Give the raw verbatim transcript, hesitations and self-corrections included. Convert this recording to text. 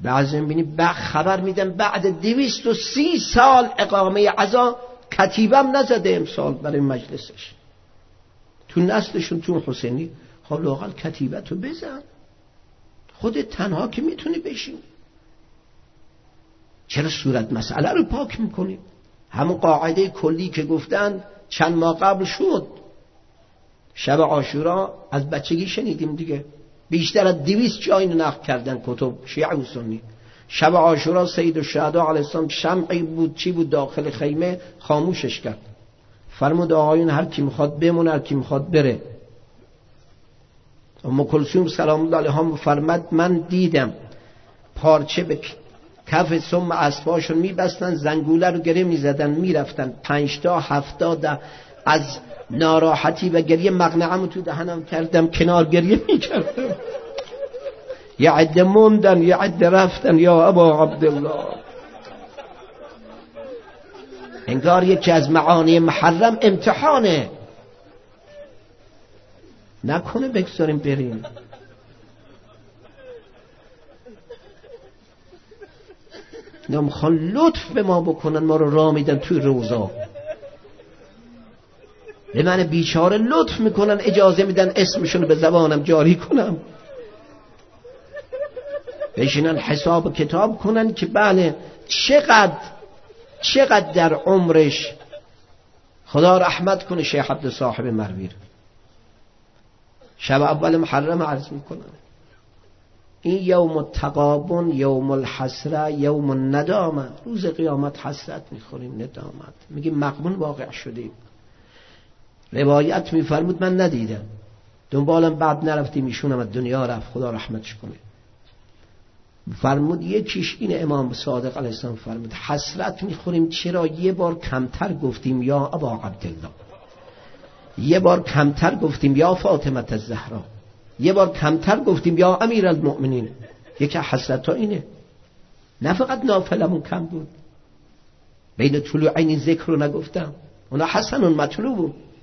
بعضی میبینی بعد خبر میدن بعد دویست و سی سال اقامه عزا کتیبم نزده امسال برای مجلسش. تو نسلشون تو حسینی خب لااقل کتیبتو بزن، خودت تنها که میتونی بشین. چرا صورت مسئله رو پاک میکنی؟ همون قاعده کلی که گفتن چند ماه قبل شد. شب عاشورا از بچگی شنیدیم دیگه، بیشتر از دویست جا اینو نقل کردن کتب شیعه و سنی. شب عاشورا سید الشهدا علیه السلام شمعی بود چی بود داخل خیمه، خاموشش کرد، فرمود آقایون هر کی میخواد بمونه هر کی میخواد بره. ام کلثوم سلام الله علیها فرمود من دیدم پارچه به کف سم اسباشون میبستن، زنگوله رو گره میزدن میرفتن، پنج تا هفتاد از ناراحتی و گریه مقنعم تو دهنم کردم کنار گریه میکردم. یه عده موندن یه عده رفتن یا ابا عبدالله. انگار یکی از معانی محرم امتحانه، نکنه بگذاریم بریم. نمیخوان لطف به ما بکنن، ما رو راه میدن توی روزا، به من بیچاره لطف میکنن، اجازه میدن اسمشون به زبانم جاری کنم، بشینن حساب کتاب کنن که بله چقدر چقدر در عمرش خدا رحمت کنه شیخ عبد صاحب مرویر شب اول محرم عرض میکنن این یوم التغابن، یوم الحسره، یوم الندامه، روز قیامت حسرت میخوریم، ندامت میگیم مغبون واقع شدیم. روایت میفرمود من ندیدم، دنبالم بعد نرفتیم، ایشونم از دنیا رفت خدا رحمتش کنه. فرمود یکیش این امام صادق علیه السلام فرمود حسرت میخوریم چرا یه بار کمتر گفتیم یا ابا عبدالله، یه بار کمتر گفتیم یا فاطمه الزهرا، یه بار کمتر گفتیم یا امیر المؤمنین. یکی حسرت ها اینه، نه فقط نافلمون کم بود، بین طلوعین ذکر رو نگفتم، اونا حسن مطلوب بود،